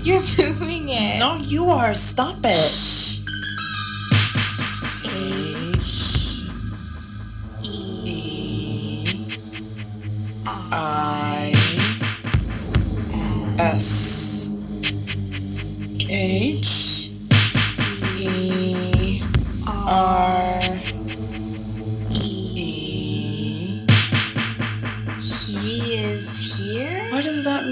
You're moving it. No, you are. Stop it. H-E-R-E. He is here? What does that mean?